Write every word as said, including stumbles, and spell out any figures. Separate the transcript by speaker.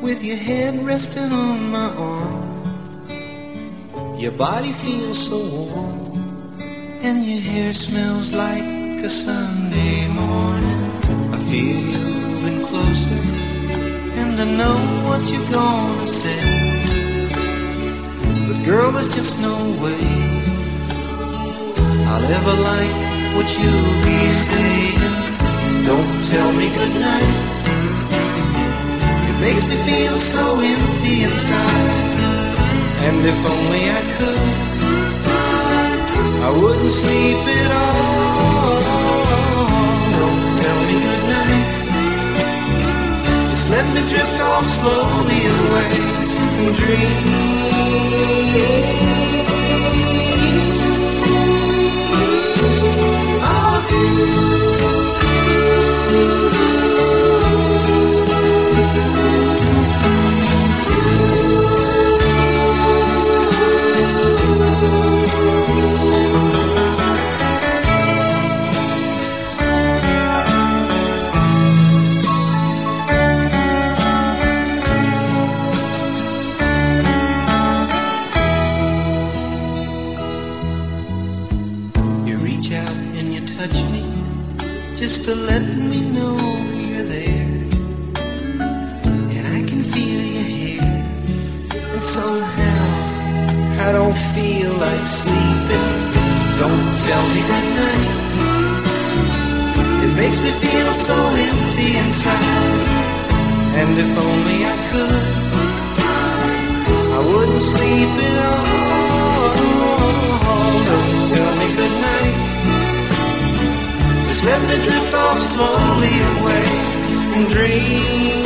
Speaker 1: with your head resting on my arm. Your body feels so warm, and your hair smells like a Sunday morning. I feel you moving closer, and I know what you're gonna say. But girl, there's just no way I'll ever like what you'll be saying. Don't tell me goodnight. It makes me feel so empty inside. And if only I could, I wouldn't sleep at all. Don't tell me goodnight. Just let me drift off slowly away and dream of you. Just to let me know you're there, and I can feel you here. And somehow I don't feel like sleeping. Don't tell me goodnight. It makes me feel so empty inside. And if only I could, I wouldn't sleep at all. Don't tell me goodnight. Let me drift off slowly away and dream